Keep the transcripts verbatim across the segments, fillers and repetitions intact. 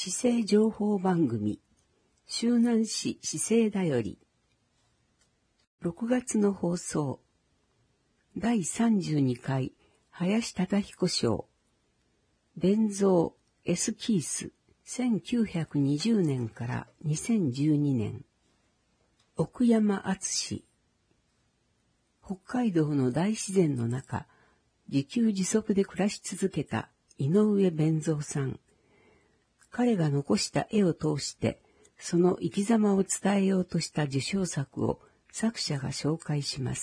市政情報番組、周南市市政だより。ろくがつの放送、だいさんじゅうにかい、林忠彦賞、弁蔵 S キース、せんきゅうひゃくにじゅうねんからにせんじゅうにねん。奥山敦。北海道の大自然の中、自給自足で暮らし続けた井上弁蔵さん。彼が残した絵を通して、その生き様を伝えようとした受賞作を作者が紹介します。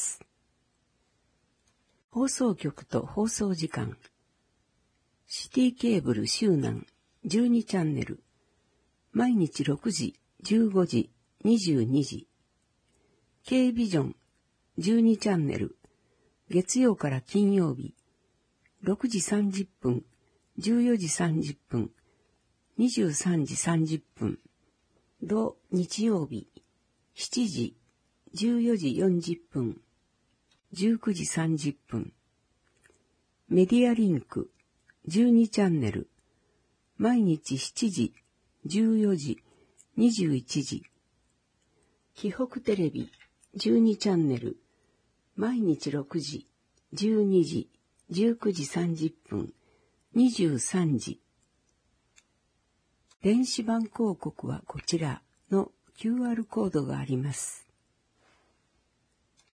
放送局と放送時間。シティケーブル周南じゅうにチャンネル。毎日ろくじ、じゅうごじ、にじゅうにじ。K ビジョンじゅうにチャンネル。月曜から金曜日。ろくじさんじゅっぷん、じゅうよじさんじゅっぷん。にじゅうさんじさんじゅっぷん、土日曜日、しちじ、じゅうよじよんじゅっぷん、じゅうくじさんじゅっぷん。メディアリンク、じゅうにチャンネル、毎日しちじ、じゅうよじ、にじゅういちじ。紀北テレビ、じゅうにチャンネル、毎日ろくじ、じゅうにじ、じゅうくじさんじゅっぷん、にじゅうさんじ。電子版広告はこちらの キューアール コードがあります。